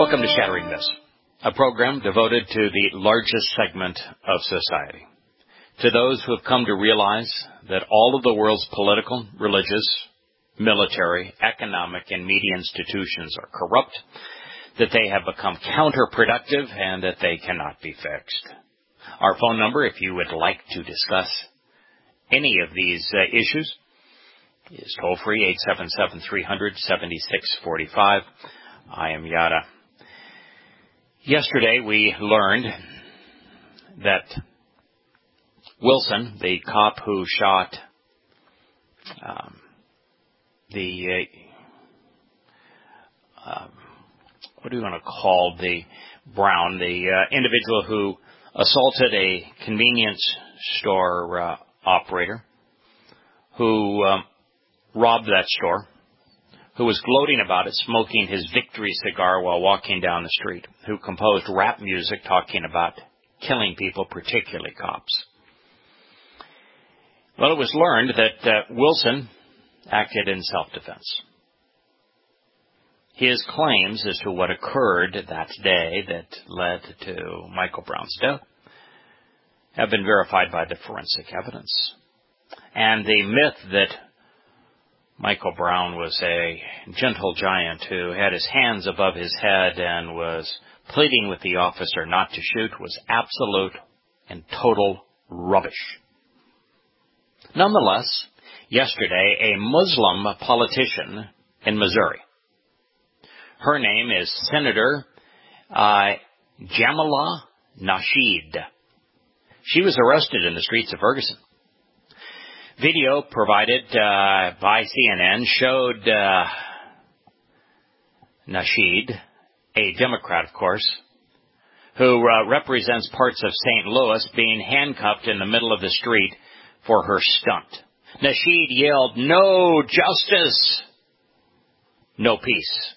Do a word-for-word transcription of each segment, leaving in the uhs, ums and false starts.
Welcome to Shattering This, a program devoted to the largest segment of society, to those who have come to realize that all of the world's political, religious, military, economic, and media institutions are corrupt, that they have become counterproductive, and that they cannot be fixed. Our phone number, if you would like to discuss any of these uh, issues, is toll-free, eight seven seven, three hundred, seventy-six forty-five. I am Yada. Yesterday we learned that Wilson, the cop who shot um, the, uh, uh, what do you want to call the Brown, the uh, individual who assaulted a convenience store uh, operator, who um, robbed that store, who was gloating about it, smoking his victory cigar while walking down the street, who composed rap music talking about killing people, particularly cops. Well, it was learned that uh, Wilson acted in self-defense. His claims as to what occurred that day that led to Michael Brown's death have been verified by the forensic evidence. And the myth that Michael Brown was a gentle giant who had his hands above his head and was pleading with the officer not to shoot was absolute and total rubbish. Nonetheless, yesterday, a Muslim politician in Missouri, her name is Senator uh, Jamilah Nasheed. She was arrested in the streets of Ferguson. Video provided uh, by C N N showed uh, Nasheed, a Democrat, of course, who uh, represents parts of Saint Louis, being handcuffed in the middle of the street for her stunt. Nasheed yelled, "No justice, no peace."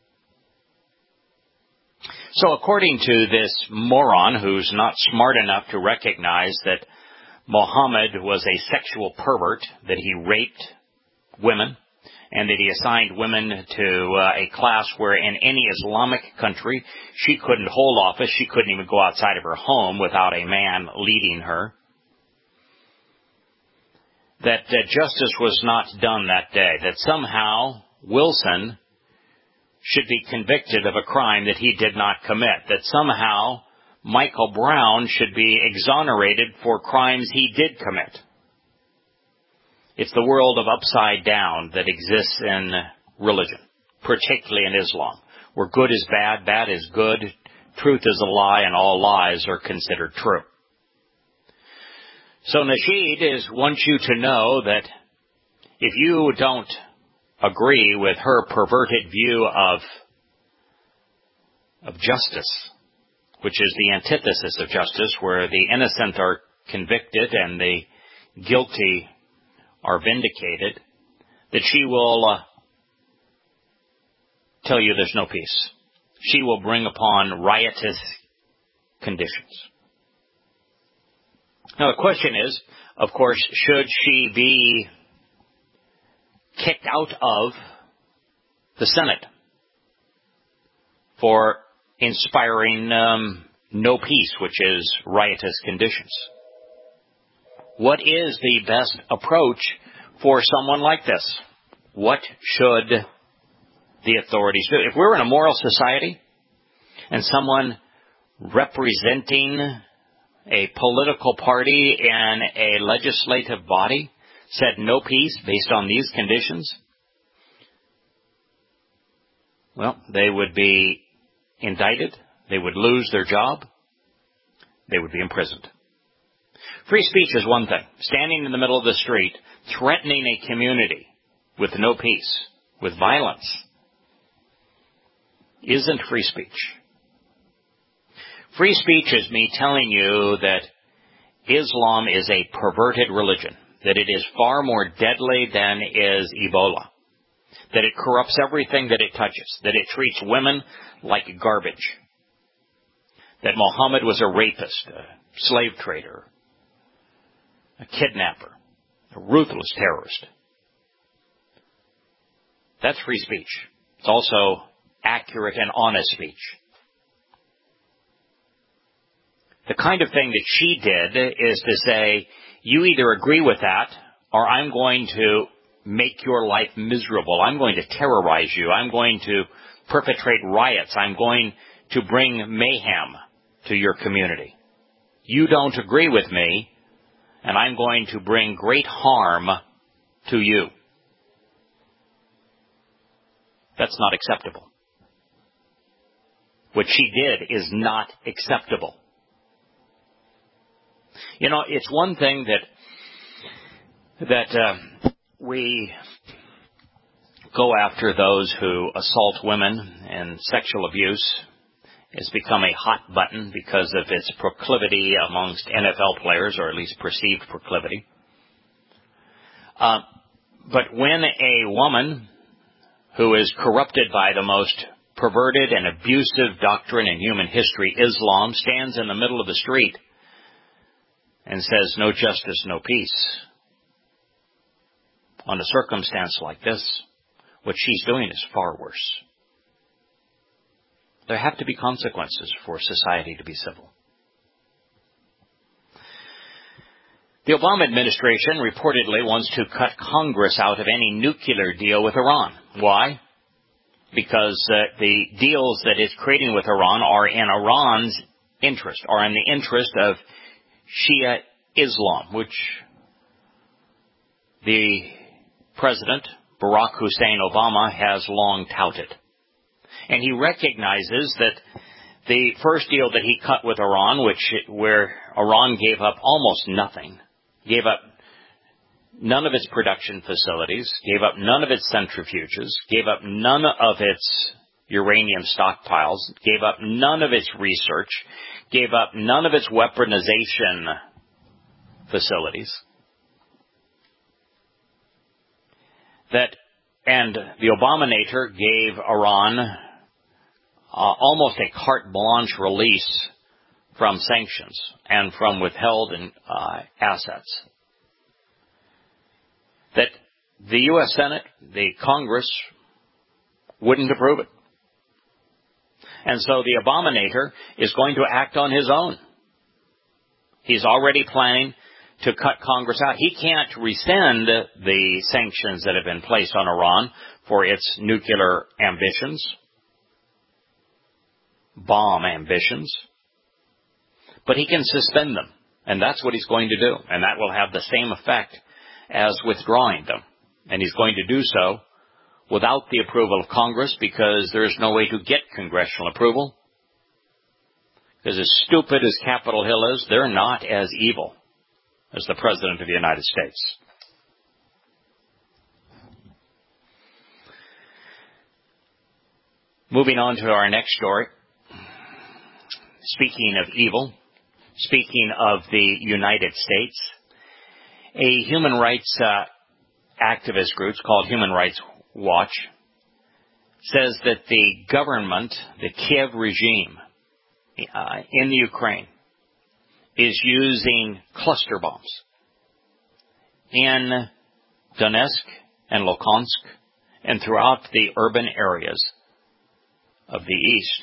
So according to this moron who's not smart enough to recognize that Muhammad was a sexual pervert, that he raped women, and that he assigned women to uh, a class where in any Islamic country she couldn't hold office, she couldn't even go outside of her home without a man leading her, that uh, justice was not done that day, that somehow Wilson should be convicted of a crime that he did not commit, that somehow Michael Brown should be exonerated for crimes he did commit. It's the world of upside down that exists in religion, particularly in Islam, where good is bad, bad is good, truth is a lie, and all lies are considered true. So Nasheed is wants you to know that if you don't agree with her perverted view of, of justice, which is the antithesis of justice, where the innocent are convicted and the guilty are vindicated, that she will uh, tell you there's no peace. She will bring upon riotous conditions. Now the question is, of course, should she be kicked out of the Senate for inspiring um, no peace, which is riotous conditions? What is the best approach for someone like this? What should the authorities do? If we're in a moral society and someone representing a political party and a legislative body said no peace based on these conditions, well, they would be indicted, they would lose their job, they would be imprisoned. Free speech is one thing. Standing in the middle of the street, threatening a community with no peace, with violence, isn't free speech. Free speech is me telling you that Islam is a perverted religion, that it is far more deadly than is Ebola, that it corrupts everything that it touches, that it treats women like garbage, that Muhammad was a rapist, a slave trader, a kidnapper, a ruthless terrorist. That's free speech. It's also accurate and honest speech. The kind of thing that she did is to say, you either agree with that or I'm going to make your life miserable. I'm going to terrorize you. I'm going to perpetrate riots. I'm going to bring mayhem to your community. You don't agree with me, and I'm going to bring great harm to you. That's not acceptable. What she did is not acceptable. You know, it's one thing that that uh, we go after those who assault women, and sexual abuse has become a hot button because of its proclivity amongst N F L players, or at least perceived proclivity. Uh, but when a woman who is corrupted by the most perverted and abusive doctrine in human history, Islam, stands in the middle of the street and says, no justice, no peace, on a circumstance like this, what she's doing is far worse. There have to be consequences for society to be civil. The Obama administration reportedly wants to cut Congress out of any nuclear deal with Iran. Why? Because uh, the deals that it's creating with Iran are in Iran's interest, are in the interest of Shia Islam, which the President, Barack Hussein Obama, has long touted. And he recognizes that the first deal that he cut with Iran, which where Iran gave up almost nothing, gave up none of its production facilities, gave up none of its centrifuges, gave up none of its uranium stockpiles, gave up none of its research, gave up none of its weaponization facilities. That, and the Obamanator gave Iran uh, almost a carte blanche release from sanctions and from withheld uh, assets. That the U S Senate, the Congress, wouldn't approve it. And so the Obamanator is going to act on his own. He's already planning to cut Congress out. He can't rescind the sanctions that have been placed on Iran for its nuclear ambitions, bomb ambitions, but he can suspend them, and that's what he's going to do, and that will have the same effect as withdrawing them. And he's going to do so without the approval of Congress, because there is no way to get congressional approval. Because as stupid as Capitol Hill is, they're not as evil as the President of the United States. Moving on to our next story. Speaking of evil, speaking of the United States, a human rights uh, activist group called Human Rights Watch says that the government, the Kiev regime uh, in the Ukraine, is using cluster bombs in Donetsk and Luhansk and throughout the urban areas of the east.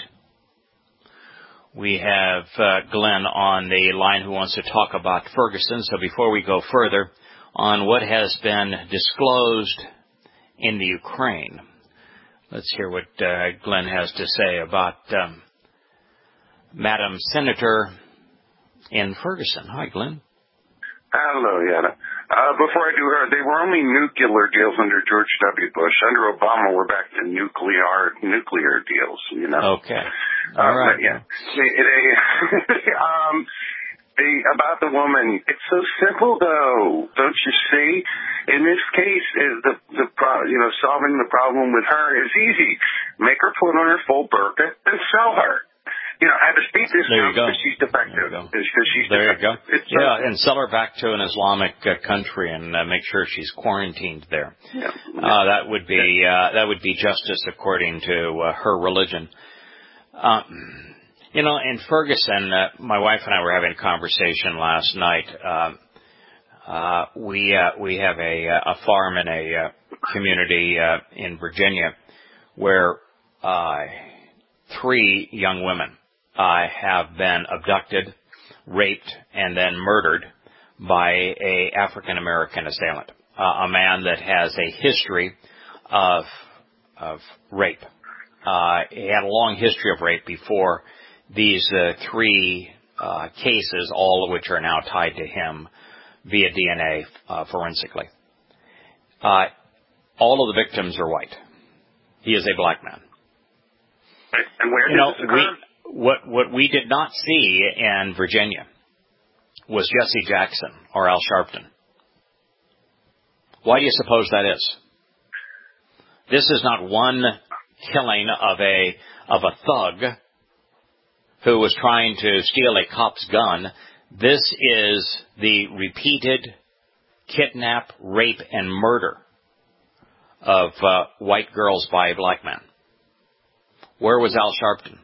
We have uh, Glenn on the line who wants to talk about Ferguson. So before we go further on what has been disclosed in the Ukraine, let's hear what uh, Glenn has to say about um, Madam Senator in Ferguson. Hi, Glenn. Hello, Yana. Uh, before I do her, they were only nuclear deals under George W. Bush. Under Obama, we're back to nuclear nuclear deals, you know. Okay. All uh, right. But yeah. They, they, um, they, about the woman, it's so simple, though. Don't you see? In this case, is the, the pro, you know, solving the problem with her is easy. Make her put on her full burqa and sell her. You know, at a steep discount because she's defective. Because she's there defective. you go. It's yeah, so, and sell her back to an Islamic uh, country and uh, make sure she's quarantined there. Yeah, yeah. Uh, that would be uh, that would be justice according to uh, her religion. Um, you know, in Ferguson, uh, my wife and I were having a conversation last night. Uh, uh, we uh, we have a a farm in a uh, community uh, in Virginia where uh, three young women Uh, have been abducted raped, and then murdered by a African American assailant, uh, a man that has a history of of rape. Uh, he had a long history of rape before these uh, three uh, cases, all of which are now tied to him via D N A uh, forensically. Uh, all of the victims are white. He is a black man. And where you did know, this occur? we, what what we did not see in Virginia was Jesse Jackson or Al Sharpton. Why do you suppose that is? This is not one killing of a of a thug who was trying to steal a cop's gun. This is the repeated kidnap, rape, and murder of uh, white girls by a black man. Where was Al Sharpton?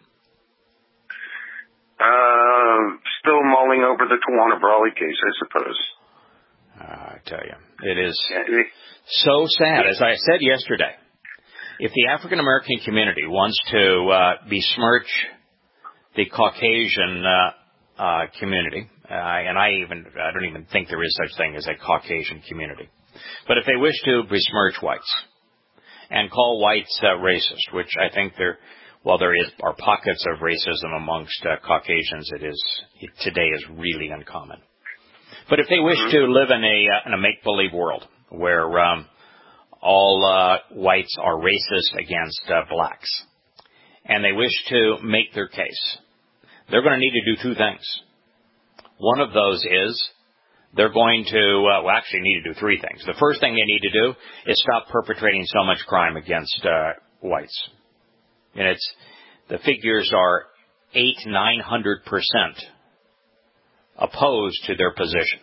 Uh, still mulling over the Tawana Brawley case, I suppose. Uh, I tell you, it is Yeah, it, so sad. As I said yesterday, if the African American community wants to uh, besmirch the Caucasian uh, uh, community, uh, and I even I don't even think there is such thing as a Caucasian community, but if they wish to besmirch whites and call whites uh, racist, which I think there, while there is are pockets of racism amongst uh, Caucasians, it is it today is really uncommon. But if they wish to live in a uh, in a make-believe world where um, all uh, whites are racist against uh, blacks, and they wish to make their case, they're going to need to do two things. One of those is they're going to, uh, well, actually need to do three things. The first thing they need to do is stop perpetrating so much crime against uh, whites. And it's, the figures are eight, nine hundred percent opposed to their position.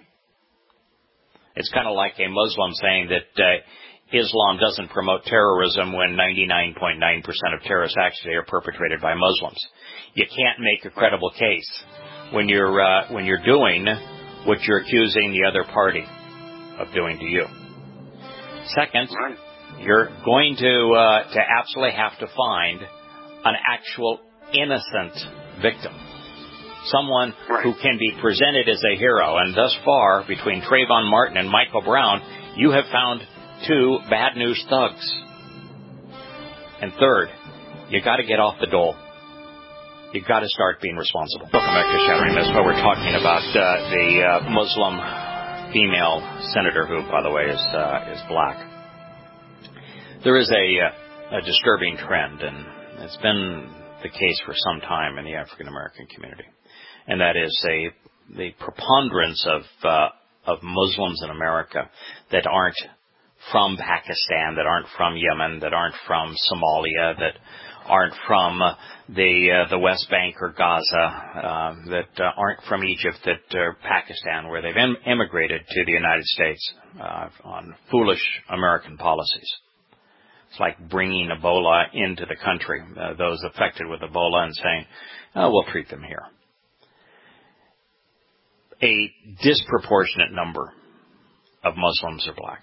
It's kind of like a Muslim saying that uh, Islam doesn't promote terrorism when ninety-nine point nine percent of terrorist acts today are perpetrated by Muslims. You can't make a credible case when you're uh, when you're doing what you're accusing the other party of doing to you. Second, you're going to uh, to absolutely have to find an actual innocent victim, someone who can be presented as a hero. And thus far, between Trayvon Martin and Michael Brown, you have found two bad news thugs. And third, you got to get off the dole. You got to start being responsible. Welcome back to Shattering Myths. Well, we're talking about uh, the uh, Muslim female senator, who, by the way, is uh, is black. There is a, a disturbing trend, and it's been the case for some time in the African American community, and that is a the preponderance of uh, of Muslims in America that aren't from Pakistan, that aren't from Yemen, that aren't from Somalia, that aren't from uh, the uh, the West Bank or Gaza, uh, that uh, aren't from Egypt, that uh, Pakistan, where they've em- emigrated to the United States uh, on foolish American policies. It's like bringing Ebola into the country, uh, those affected with Ebola, and saying, oh, we'll treat them here. A disproportionate number of Muslims are black.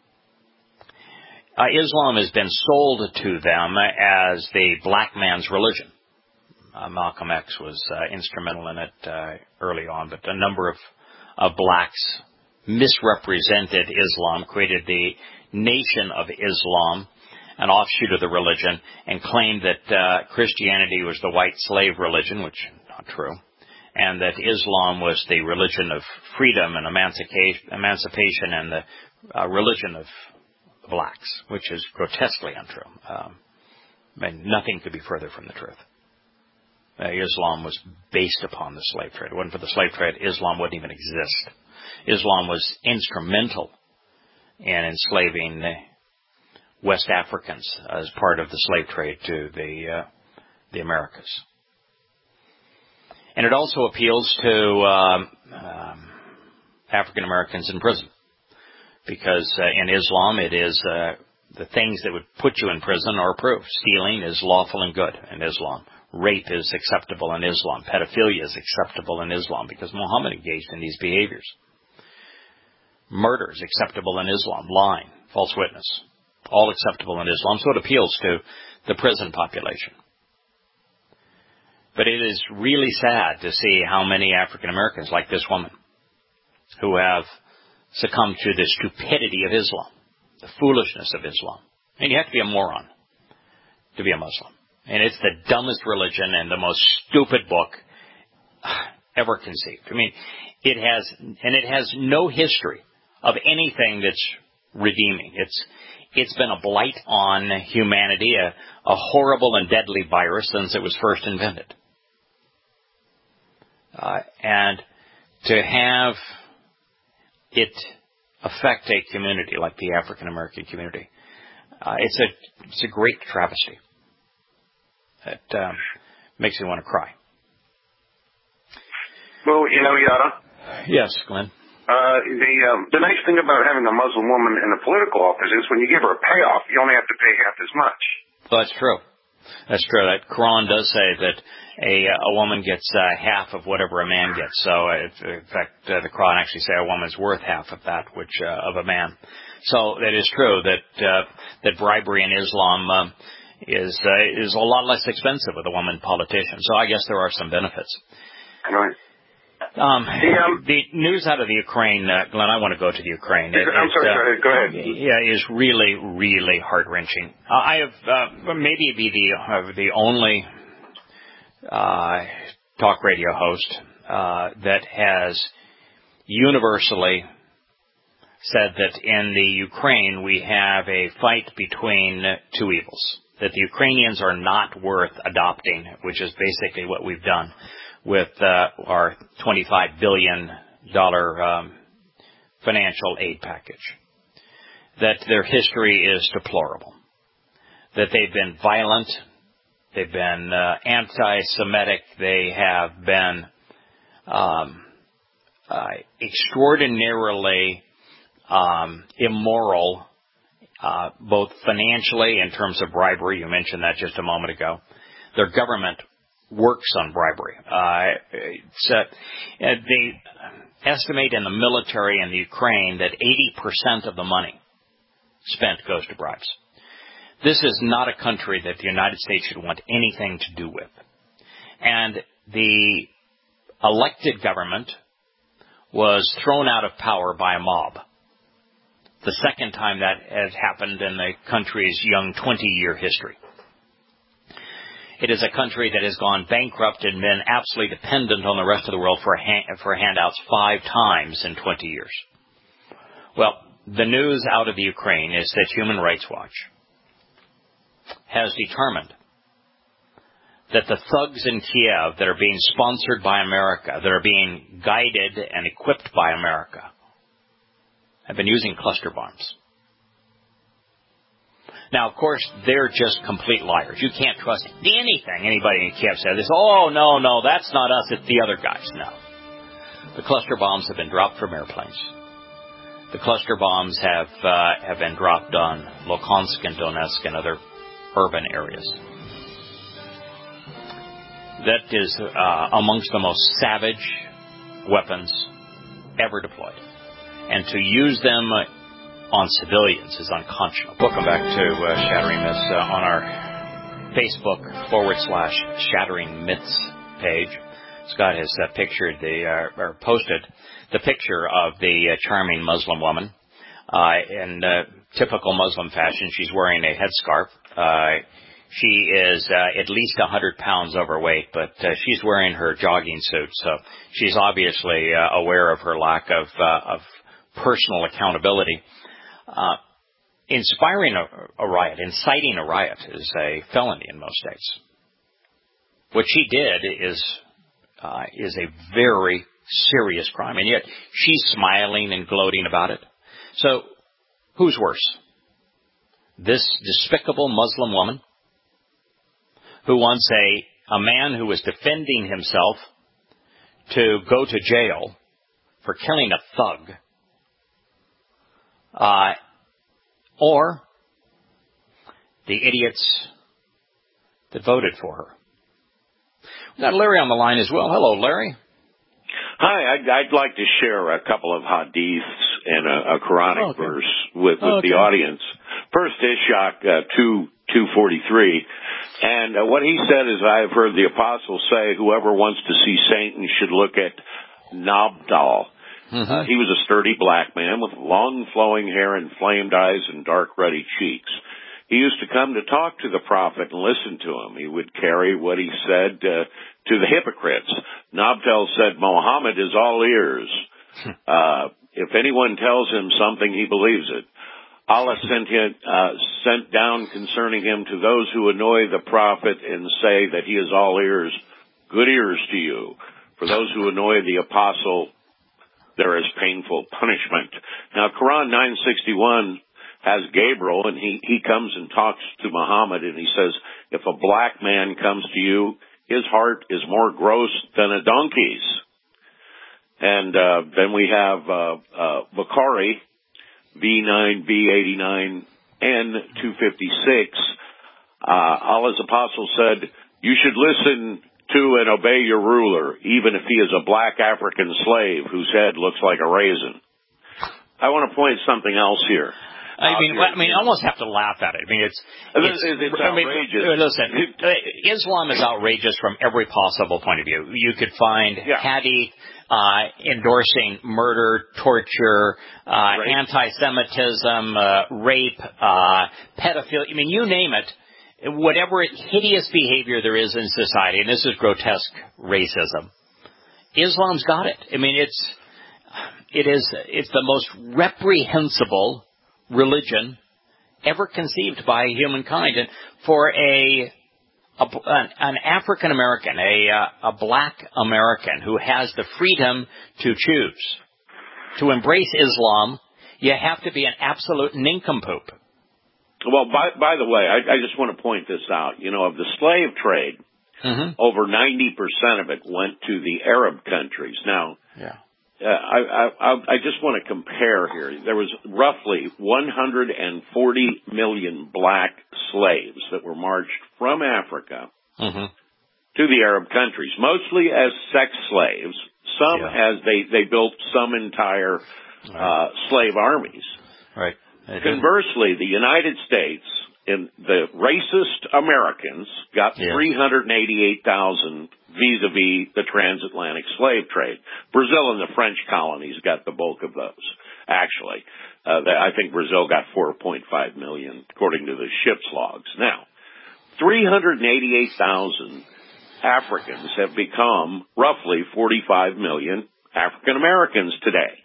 Uh, Islam has been sold to them as the black man's religion. Uh, Malcolm X was uh, instrumental in it uh, early on, but a number of, of blacks misrepresented Islam, created the Nation of Islam, an offshoot of the religion, and claimed that uh, Christianity was the white slave religion, which is not true, and that Islam was the religion of freedom and emancipation and the uh, religion of blacks, which is grotesquely untrue. Um, and nothing could be further from the truth. Uh, Islam was based upon the slave trade. If it wasn't for the slave trade, Islam wouldn't even exist. Islam was instrumental in enslaving West Africans as part of the slave trade to the uh, the Americas. And it also appeals to um, um, African Americans in prison. Because uh, in Islam, it is uh, the things that would put you in prison are approved. Stealing is lawful and good in Islam. Rape is acceptable in Islam. Pedophilia is acceptable in Islam because Muhammad engaged in these behaviors. Murder is acceptable in Islam. Lying, false witness, all acceptable in Islam. So it appeals to the prison population. But it is really sad to see how many African Americans, like this woman, who have succumbed to the stupidity of Islam, the foolishness of Islam. And you have to be a moron to be a Muslim. And it's the dumbest religion and the most stupid book ever conceived. I mean, it has, and it has no history of anything that's redeeming. It's, it's been a blight on humanity, a, a horrible and deadly virus since it was first invented. Uh, and to have it affect a community like the African American community, uh, it's a it's a great travesty. It um, makes me want to cry. Well, you know, Yada. Yes, Glenn. Uh, the um, the nice thing about having a Muslim woman in the political office is when you give her a payoff, you only have to pay half as much. Well, that's true. That's true. That Quran does say that a a woman gets uh, half of whatever a man gets. So, uh, in fact, uh, the Quran actually say a woman's worth half of that, which uh, of a man. So that is true. That uh, that bribery in Islam um, is uh, is a lot less expensive with a woman politician. So I guess there are some benefits. Right. Um, the, um, the news out of the Ukraine, uh, Glenn, I want to go to the Ukraine. It, I'm sorry, uh, go ahead. Yeah, is really, really heart-wrenching. Uh, I have uh, maybe be the uh, the only uh, talk radio host uh, that has universally said that in the Ukraine we have a fight between two evils, that the Ukrainians are not worth adopting, which is basically what we've done with uh, our twenty-five billion dollars um, financial aid package, that their history is deplorable, that they've been violent, they've been uh, anti-Semitic, they have been um, uh, extraordinarily um, immoral, uh, both financially in terms of bribery. You mentioned that just a moment ago. Their government works on bribery. Uh, it's, uh, they estimate in the military in the Ukraine that eighty percent of the money spent goes to bribes. This is not a country that the United States should want anything to do with. And the elected government was thrown out of power by a mob. The second time that has happened in the country's young twenty-year history. It is a country that has gone bankrupt and been absolutely dependent on the rest of the world for hand, for handouts five times in twenty years. Well, the news out of the Ukraine is that Human Rights Watch has determined that the thugs in Kiev that are being sponsored by America, that are being guided and equipped by America, have been using cluster bombs. Now, of course, they're just complete liars. You can't trust anything anybody in Kiev says. It's, oh, no, no, that's not us, it's the other guys. No. The cluster bombs have been dropped from airplanes. The cluster bombs have uh, have been dropped on Luhansk and Donetsk and other urban areas. That is uh, amongst the most savage weapons ever deployed. And to use them on civilians is unconscionable. Welcome back to uh, Shattering Myths uh, on our Facebook forward slash Shattering Myths page. Scott has uh, pictured the uh, or posted the picture of the uh, charming Muslim woman uh, in uh, typical Muslim fashion. She's wearing a headscarf. Uh, she is uh, at least one hundred pounds overweight, but uh, she's wearing her jogging suit, so she's obviously uh, aware of her lack of uh, of personal accountability. Uh, inspiring a, a riot, inciting a riot is a felony in most states. What she did is uh, is a very serious crime, and yet she's smiling and gloating about it. So, who's worse? This despicable Muslim woman who wants a, a man who was defending himself to go to jail for killing a thug, Uh, or the idiots that voted for her. We've got Larry on the line as well. Hello, Larry. Hi, I'd, I'd like to share a couple of hadiths and a, a Quranic oh, okay. verse with, with oh, okay. the audience. First, Ishaq uh, two two forty-three. And uh, what he said is, I have heard the apostles say, whoever wants to see Satan should look at Nabdal. Mm-hmm. Uh, he was a sturdy black man with long flowing hair, inflamed eyes, and dark ruddy cheeks. He used to come to talk to the prophet and listen to him. He would carry what he said uh, to the hypocrites. Nabdal said, Mohammed is all ears. Uh, if anyone tells him something, he believes it. Allah sent him, uh, sent down concerning him to those who annoy the prophet and say that he is all ears, good ears to you. For those who annoy the apostle, there is painful punishment. Now, Quran nine sixty-one has Gabriel, and he, he comes and talks to Muhammad, and he says, if a black man comes to you, his heart is more gross than a donkey's. And uh, then we have uh, uh, Bukhari, V nine B eighty-nine N two fifty-six. Uh, Allah's apostle said, you should listen to and obey your ruler, even if he is a black African slave whose head looks like a raisin. I want to point something else here. I mean, here, I mean, I almost have to laugh at it. I mean, it's it's, it's, it's I mean, outrageous. Listen, Islam is outrageous from every possible point of view. You could find yeah. hadith uh, endorsing murder, torture, uh, right. anti-Semitism, uh, rape, uh, pedophilia. I mean, you name it. Whatever hideous behavior there is in society, and this is grotesque racism, Islam's got it. I mean, it's it is it's the most reprehensible religion ever conceived by humankind, and for a, a an, an African American, a a black American who has the freedom to choose to embrace Islam, you have to be an absolute nincompoop. Well, by, by the way, I, I just want to point this out. You know, of the slave trade, mm-hmm. over ninety percent of it went to the Arab countries. Now, yeah. uh, I, I, I just want to compare here. There was roughly one hundred forty million black slaves that were marched from Africa mm-hmm. to the Arab countries, mostly as sex slaves, some yeah. as they, they built some entire right. uh, slave armies. Right. Conversely, the United States and the racist Americans got yeah. three hundred eighty-eight thousand vis-a-vis the transatlantic slave trade. Brazil and the French colonies got the bulk of those, actually. Uh, I think Brazil got four point five million, according to the ship's logs. Now, three hundred eighty-eight thousand Africans have become roughly forty-five million African Americans today.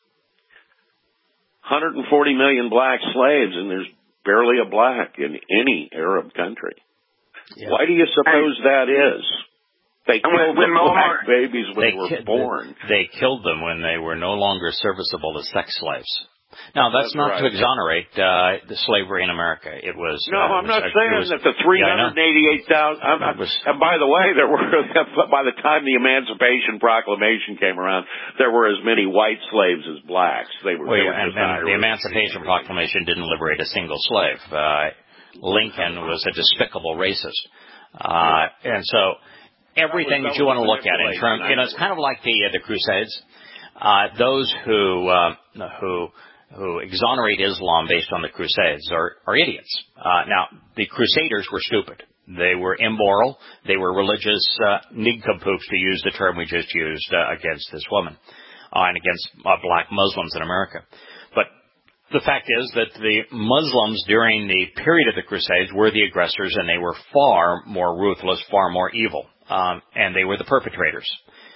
one hundred forty million black slaves, and there's barely a black in any Arab country. Yeah. Why do you suppose that is? They killed the black babies when they, they were ki- born. They killed them when they were no longer serviceable as sex slaves. Now, that's, that's not right. to exonerate uh, the slavery in America. It was. No, uh, I'm was, not uh, saying was, that the three hundred eighty-eight thousand. Yeah, and by the way, there were by the time the Emancipation Proclamation came around, there were as many white slaves as blacks. They were. Well, they yeah, were and, and the Emancipation Proclamation didn't liberate a single slave. Uh, Lincoln was a despicable racist, uh, and so everything that, that, that you want to look at in terms, you know, it's kind of like the uh, the Crusades. Uh, those who uh, who who exonerate Islam based on the Crusades are, are idiots. Uh, now, the Crusaders were stupid. They were immoral. They were religious uh, nincompoops, to use the term we just used uh, against this woman uh, and against uh, black Muslims in America. But the fact is that the Muslims during the period of the Crusades were the aggressors, and they were far more ruthless, far more evil, um, and they were the perpetrators.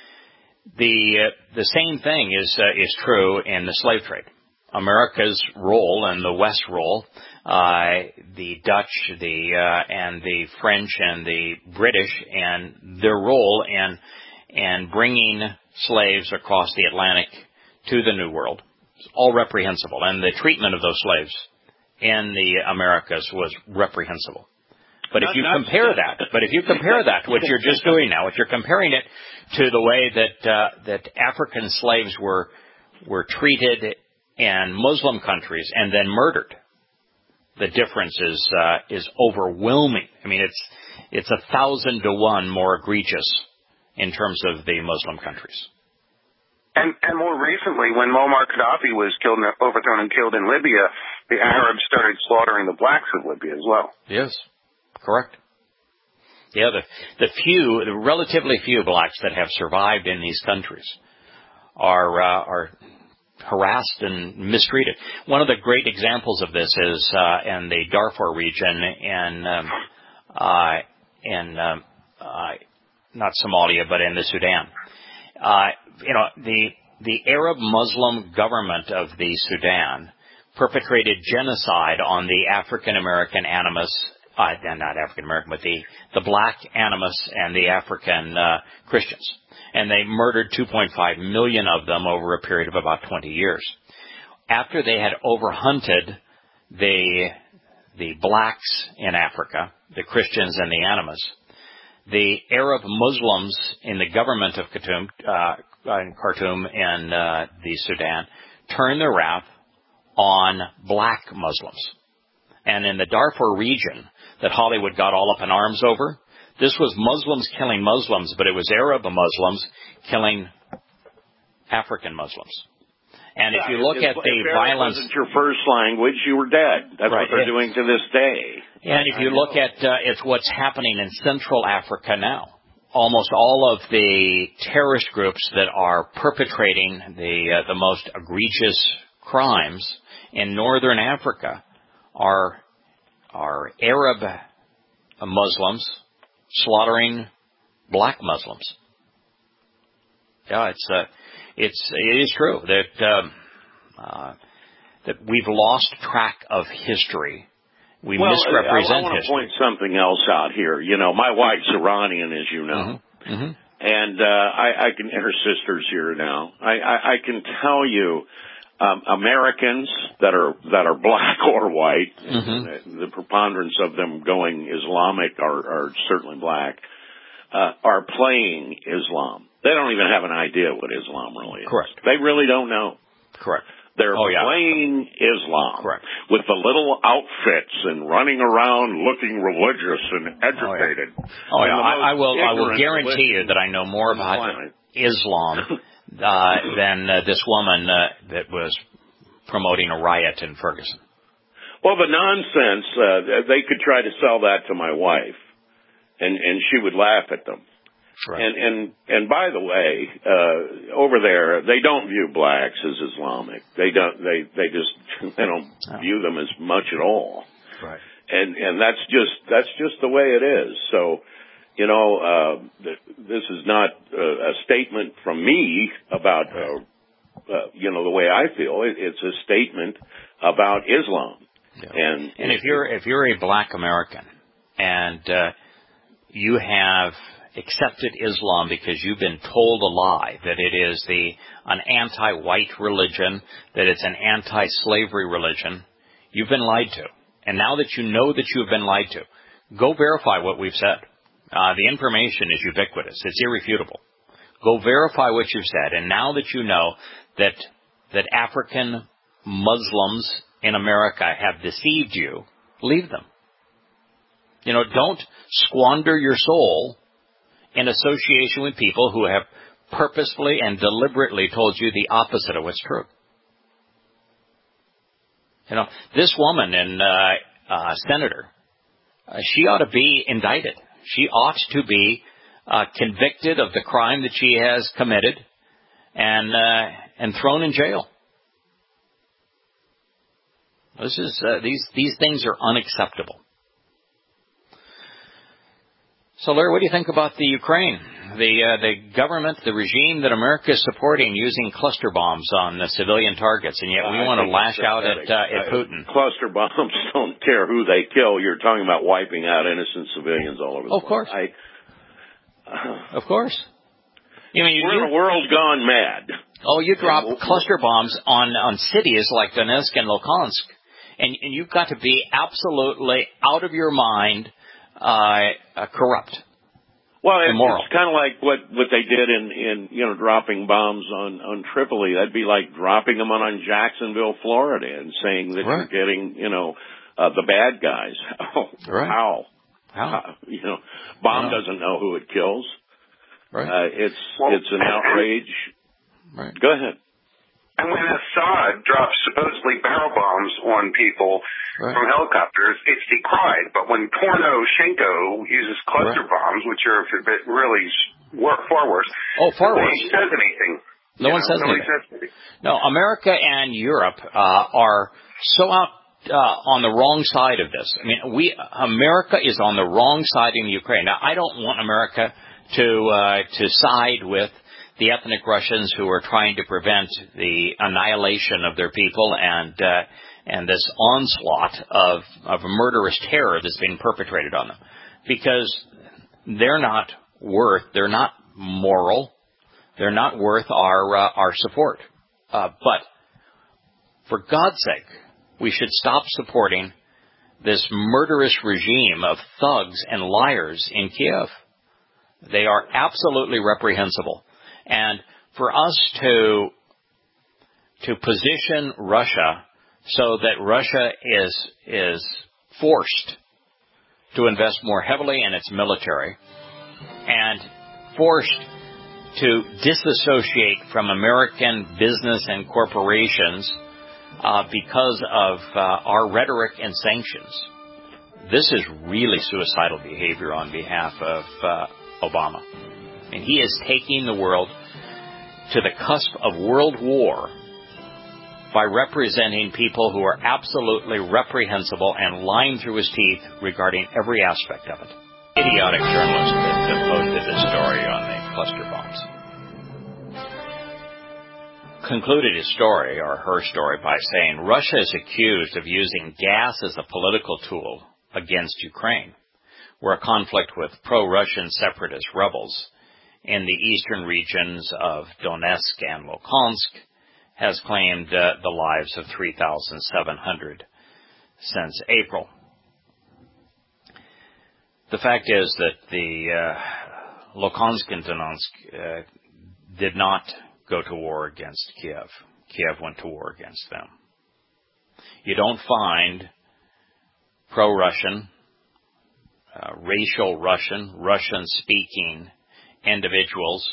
The uh, the same thing is uh, is true in the slave trade. America's role and the West's role, uh, the Dutch, the uh, and the French and the British, and their role in in bringing slaves across the Atlantic to the New World, is all reprehensible. And the treatment of those slaves in the Americas was reprehensible. But if you compare that, but if you compare that, what you're just doing now, what you're comparing it to the way that uh, that African slaves were were treated in Muslim countries and then murdered, the difference is uh, is overwhelming. I mean, it's it's a thousand to one more egregious in terms of the Muslim countries. And, and more recently, when Muammar Gaddafi was killed, overthrown and killed in Libya, the Arabs started slaughtering the blacks of Libya as well. Yes, correct. Yeah, the, the few, the relatively few blacks that have survived in these countries are uh, are harassed and mistreated. One of the great examples of this is uh, in the Darfur region in um, uh, in um, uh, not Somalia, but in the Sudan. Uh, you know, the the Arab Muslim government of the Sudan perpetrated genocide on the African American animus. Uh, not African American, but the, the black animus and the African uh, Christians. And they murdered two point five million of them over a period of about twenty years. After they had overhunted the, the blacks in Africa, the Christians and the animus, the Arab Muslims in the government of Khartoum, uh, in Khartoum and uh, the Sudan turned their wrath on black Muslims. And in the Darfur region that Hollywood got all up in arms over, this was Muslims killing Muslims, but it was Arab Muslims killing African Muslims. And yeah, if you look if, at the if violence... If it wasn't your first language, you were dead. That's right. what they're it, doing to this day. And if you look at uh, it's what's happening in Central Africa now. Almost all of the terrorist groups that are perpetrating the uh, the most egregious crimes in Northern Africa are are Arab Muslims slaughtering black Muslims. Yeah, it's uh, it's it is true that um, uh, that we've lost track of history. We well, misrepresent I, I want to history. point something else out here. You know, my wife's Iranian, as you know, mm-hmm. Mm-hmm. and uh, I, I can. Her sister's here now. I, I, I can tell you. Um, Americans that are that are black or white, mm-hmm. the, the preponderance of them going Islamic are, are certainly black, uh, are playing Islam. They don't even have an idea what Islam really is. Correct. They really don't know. Correct. They're oh, yeah. playing Islam. Correct. With the little outfits and running around looking religious and educated. Oh, yeah, oh, yeah. I, I will. I will guarantee you that I know more about Islam. Uh, than uh, this woman uh, that was promoting a riot in Ferguson. Well, the nonsense, uh, they could try to sell that to my wife, and, and she would laugh at them. Right. And, and, and by the way, uh, over there, they don't view blacks as Islamic. They don't, they, they just, they don't oh. view them as much at all. Right. And, and that's just, that's just the way it is. So, You know, uh, this is not uh, a statement from me about, uh, uh, you know, the way I feel. It, it's a statement about Islam. Yeah. And, and if you're if you're a black American and uh, you have accepted Islam because you've been told a lie that it is the an anti-white religion, that it's an anti-slavery religion, you've been lied to. And now that you know that you've been lied to, go verify what we've said. Uh, the information is ubiquitous. It's irrefutable. Go verify what you've said. And now that you know that that African Muslims in America have deceived you, leave them. You know, don't squander your soul in association with people who have purposefully and deliberately told you the opposite of what's true. You know, this woman and uh, uh, senator, uh, she ought to be indicted. She ought to be uh, convicted of the crime that she has committed and uh, and thrown in jail. This is uh, these these things are unacceptable. So, Larry, what do you think about the Ukraine, the uh, the government, the regime that America is supporting using cluster bombs on the civilian targets, and yet we I want to lash out at uh, at Putin? Cluster bombs don't care who they kill. You're talking about wiping out innocent civilians all over the oh, place. Of course. I, uh, of course. You mean, you, we're in a world gone mad. Oh, you drop cluster bombs on, on cities like Donetsk and Luhansk, and, and you've got to be absolutely out of your mind uh, uh, corrupt. Well, it, it's kind of like what, what they did in, in, you know, dropping bombs on, on Tripoli. That'd be like dropping them on, on Jacksonville, Florida, and saying that right. you're getting, you know, uh, the bad guys. Oh, right. How? How? How? You know, bomb doesn't know who it kills. Right. Uh, it's, it's an outrage. Right. Go ahead. And when Assad drops supposedly barrel bombs on people right. from helicopters, it's decried. But when Poroshenko uses cluster right. bombs, which are really far worse, oh, far nobody worse. says anything. No you one know, says nobody anything. Says anything. No, America and Europe uh, are so out uh, on the wrong side of this. I mean, we America is on the wrong side in Ukraine. Now, I don't want America to uh, to side with the ethnic Russians who are trying to prevent the annihilation of their people and uh, and this onslaught of of murderous terror that's being perpetrated on them, because they're not worth, they're not moral, they're not worth our uh, our support. Uh, but for God's sake, we should stop supporting this murderous regime of thugs and liars in Kiev. They are absolutely reprehensible. And for us to to position Russia so that Russia is is forced to invest more heavily in its military and forced to disassociate from American business and corporations uh, because of uh, our rhetoric and sanctions. This is really suicidal behavior on behalf of uh, Obama. And he is taking the world to the cusp of world war by representing people who are absolutely reprehensible and lying through his teeth regarding every aspect of it. Idiotic journalist that posted this story on the cluster bombs concluded his story, or her story, by saying Russia is accused of using gas as a political tool against Ukraine, where a conflict with pro-Russian separatist rebels in the eastern regions of Donetsk and Luhansk has claimed uh, the lives of three thousand seven hundred since April. The fact is that the uh, Luhansk and Donetsk uh, did not go to war against Kiev. Kiev went to war against them. You don't find pro-Russian, uh, racial Russian, Russian-speaking individuals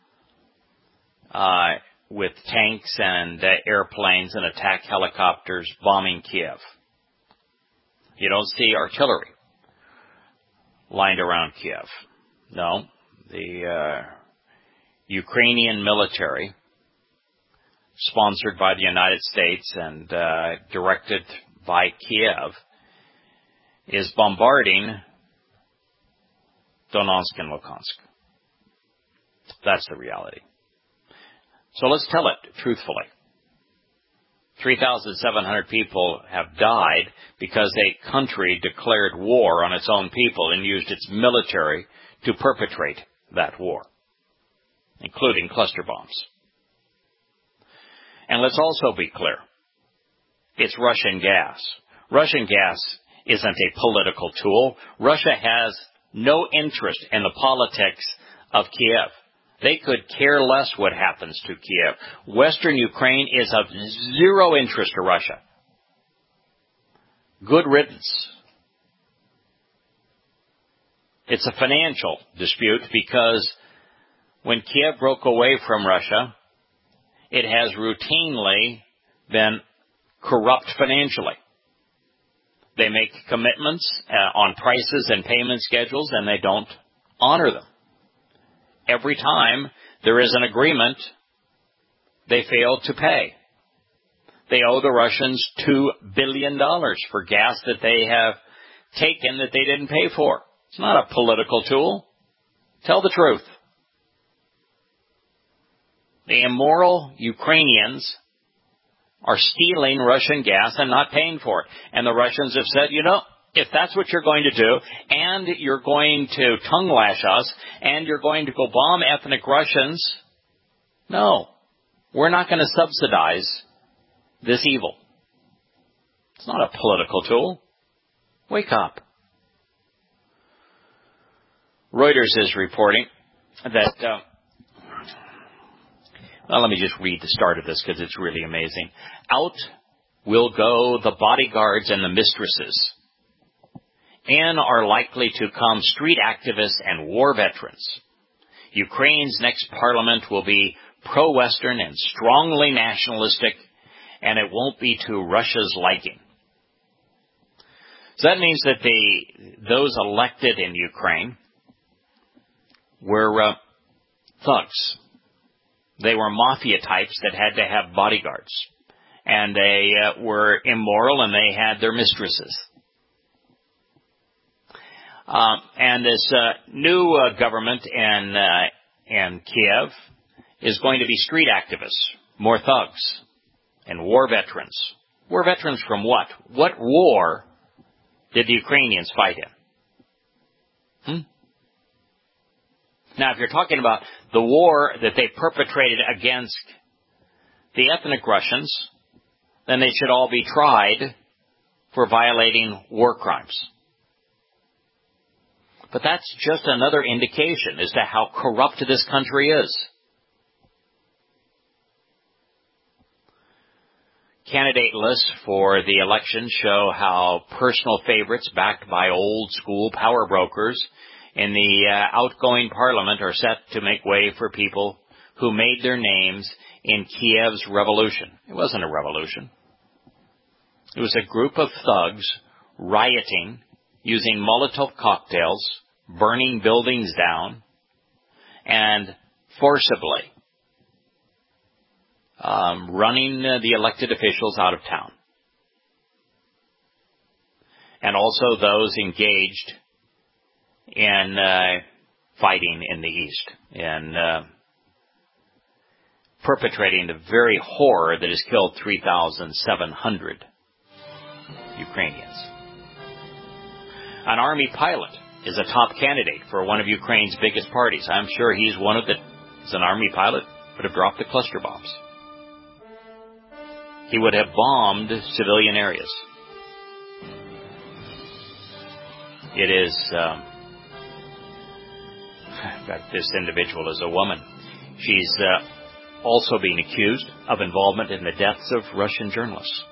uh, with tanks and uh, airplanes and attack helicopters bombing Kiev. You don't see artillery lined around Kiev. No, the uh, Ukrainian military, sponsored by the United States and uh, directed by Kiev, is bombarding Donetsk and Luhansk. That's the reality. So let's tell it truthfully. three thousand seven hundred people have died because a country declared war on its own people and used its military to perpetrate that war, including cluster bombs. And let's also be clear. It's Russian gas. Russian gas isn't a political tool. Russia has no interest in the politics of Kiev. They could care less what happens to Kiev. Western Ukraine is of zero interest to Russia. Good riddance. It's a financial dispute because when Kiev broke away from Russia, it has routinely been corrupt financially. They make commitments uh, on prices and payment schedules, and they don't honor them. Every time there is an agreement, they fail to pay. They owe the Russians two billion dollars for gas that they have taken that they didn't pay for. It's not a political tool. Tell the truth. The immoral Ukrainians are stealing Russian gas and not paying for it. And the Russians have said, you know, if that's what you're going to do, and you're going to tongue lash us, and you're going to go bomb ethnic Russians, no, we're not going to subsidize this evil. It's not a political tool. Wake up. Reuters is reporting that, uh, well, let me just read the start of this because it's really amazing. Out will go the bodyguards and the mistresses. In are likely to come street activists and war veterans. Ukraine's next parliament will be pro-Western and strongly nationalistic, and it won't be to Russia's liking. So that means that the those elected in Ukraine were uh, thugs. They were mafia types that had to have bodyguards. And they uh, were immoral, and they had their mistresses. Uh, and this uh, new uh, government in, uh, in Kiev is going to be street activists, more thugs, and war veterans. War veterans from what? What war did the Ukrainians fight in? Hmm? Now, if you're talking about the war that they perpetrated against the ethnic Russians, then they should all be tried for violating war crimes. But that's just another indication as to how corrupt this country is. Candidate lists for the election show how personal favorites backed by old-school power brokers in the uh, outgoing parliament are set to make way for people who made their names in Kiev's revolution. It wasn't a revolution. It was a group of thugs rioting, using Molotov cocktails, burning buildings down, and forcibly um, running uh, the elected officials out of town. And also those engaged in uh, fighting in the East, in uh, perpetrating the very horror that has killed three thousand seven hundred Ukrainians. An army pilot is a top candidate for one of Ukraine's biggest parties. I'm sure he's one of the, as an army pilot, would have dropped the cluster bombs. He would have bombed civilian areas. It is, um, that this individual is a woman. She's uh, also being accused of involvement in the deaths of Russian journalists.